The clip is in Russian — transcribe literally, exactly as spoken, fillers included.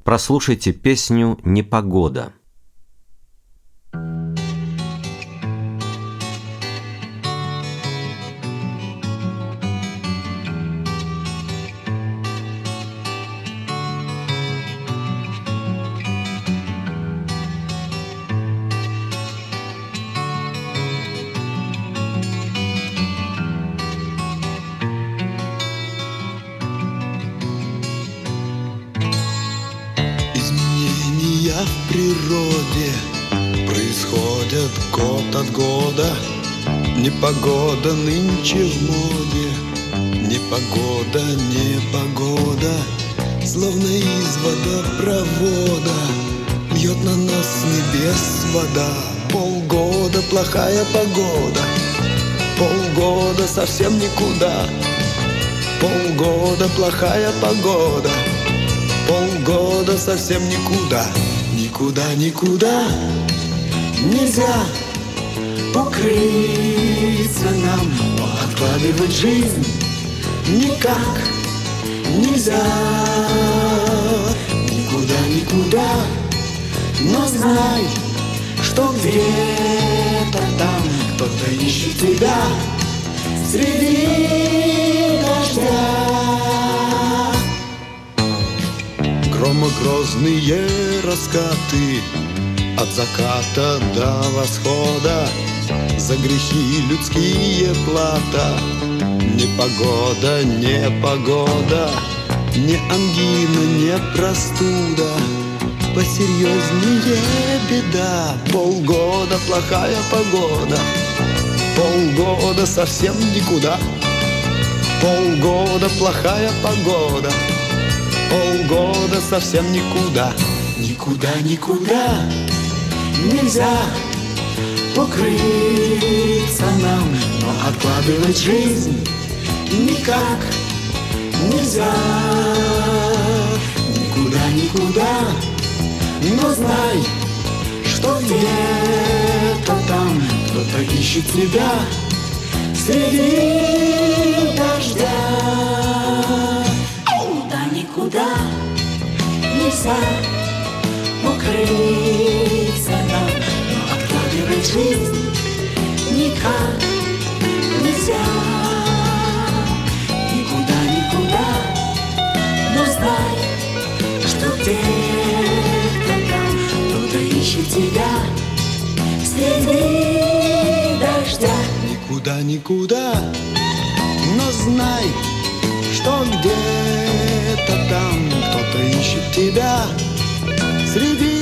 Прослушайте песню «Непогода». Изменения в природе происходят год от года. Непогода нынче в моде, непогода, непогода. Словно из водопровода льет на нас с небес вода. Полгода плохая погода, полгода совсем никуда. Полгода плохая погода, полгода совсем никуда. Никуда, никуда нельзя укрыться нам, но откладывать жизнь никак нельзя. Никуда, никуда, но знай, что где-то там кто-то ищет тебя среди дождя. Громогрозные раскаты от заката до восхода, за грехи людские плата. Непогода, непогода, не ангина, не простуда, посерьезнее беда. Полгода плохая погода, полгода совсем никуда. Полгода плохая погода, полгода совсем никуда. Никуда, никуда нельзя укрыться нам, но откладывать жизнь никак нельзя. Никуда, никуда, но знай, что где-то там кто-то ищет тебя среди дождя. Никуда, никуда нельзя укрыться нам, но откладывать жизнь никак нельзя. Никуда, никуда, но знай, что где-то там кто-то ищет тебя среди дождя. Никуда, никуда, но знай, что где-то там кто-то ищет тебя среди